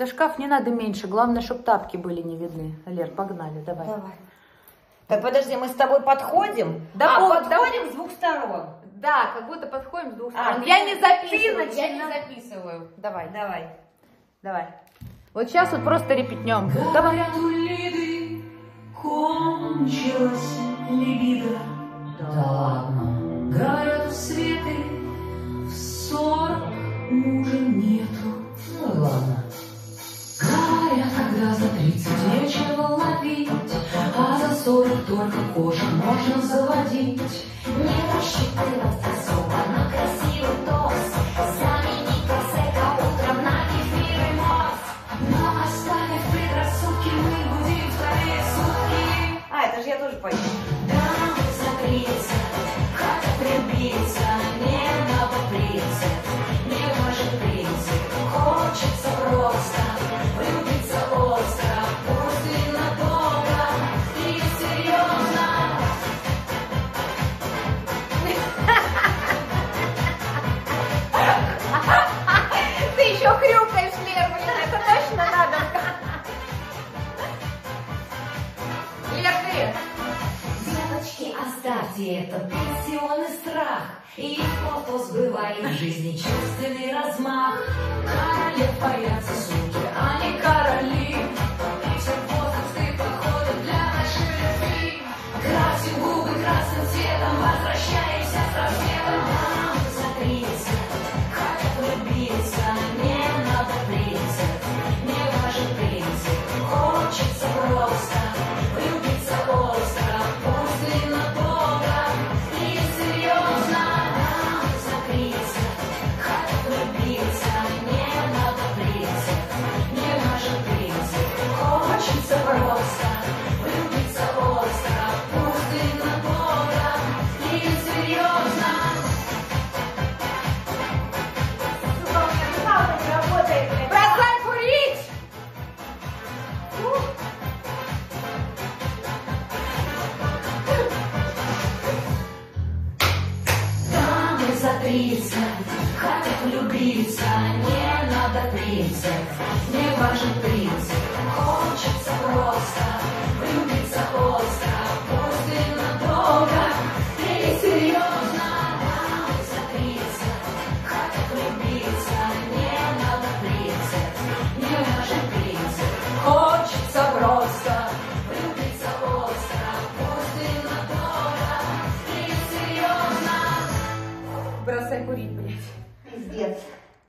Да шкаф не надо меньше, главное, чтобы тапки были не видны. Лер, погнали, давай. Давай. Так, подожди, мы с тобой подходим? Да, подходим с двух сторон. Да, как будто подходим с двух сторон. ты Я не записываю. Я не записываю. Давай, Давай. давай. Вот сейчас вот просто репетнем. Давай. Говорят, у Лиды кончилась либидо. Да ладно. Говорят, у Светы в 40 мужа нету. Ну ладно. Говорят, когда за 30 нечего ловить, а за 40 только кошек можно заводить. Не рассчитывать особо на красивый тост, заменить просека утром на кефир и мост. Но оставив предрассудки, мы будем скорее сутки. Это же я тоже пою. Дамы закрыться, хотят влюбиться, не надо принцип, не важен принцип. Хочется просто влюбиться остро, пусть надолго и серьезно. Ты еще хрюкаешь, Лер, блин, это точно надо. Лер, ты. Девочки, оставьте этот пенсионный страх, и фото сбывает в жизни чувственный размах. Королев боятся суки, а не короли. И все возрасты подходят для нашей любви. Красим губы красным цветом, возвращаемся с рассветом. Дамы закрыться, хотят влюбиться, не надо принцип, не важен принцип. Хочется просто влюбиться остро, пусть надолго и серьезно. Дамы закрыться, хотят влюбиться, не надо принцип, не важен принцип. Хочется просто влюбиться остро, пусть надолго и серьезно. Бросай курить! Дамы за 30 хотят влюбиться, не надо принцип, не важен принцип.